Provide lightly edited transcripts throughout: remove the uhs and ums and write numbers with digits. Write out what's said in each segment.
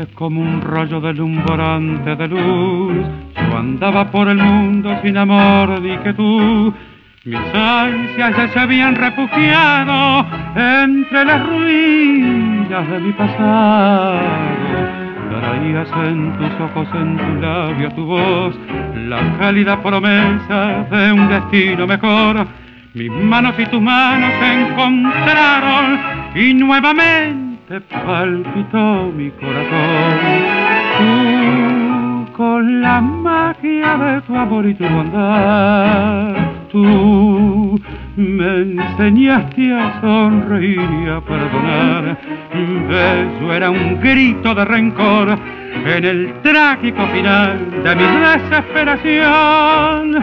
como un rayo deslumbrante de luz. Yo andaba por el mundo sin amor ni que tú. Mis ansias ya se habían refugiado entre las ruinas de mi pasado. Traías en tus ojos, en tu labio, tu voz, la cálida promesa de un destino mejor. Mis manos y tus manos se encontraron y nuevamente palpitó mi corazón. Tú, con la magia de tu amor y tu bondad, tú me enseñaste a sonreír y a perdonar. Un beso era un grito de rencor en el trágico final de mi desesperación.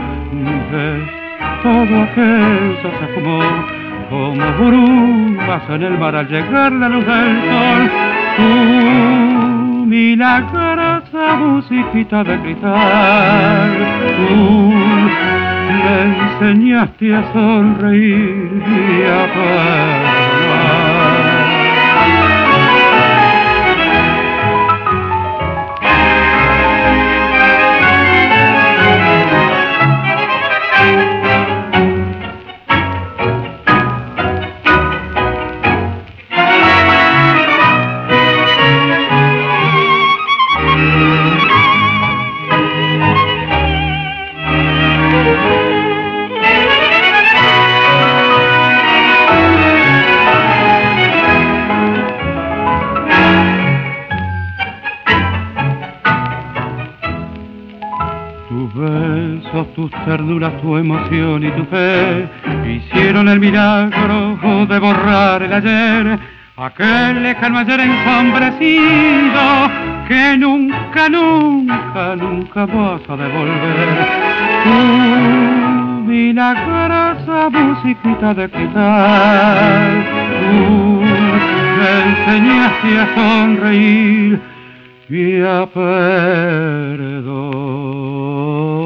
Todo aquello se esfumó como brumas en el mar al llegar la luz del sol. Tú, milagrosa musiquita de cristal, tú me enseñaste a sonreír y a perdonar. Tus besos, tus ternuras, tu emoción y tu fe hicieron el milagro de borrar el ayer, aquel lejano ayer ensombrecido que nunca, nunca, nunca vas a devolver. Tu milagrosa musiquita de cristal, tú me enseñaste a sonreír y a perdonar.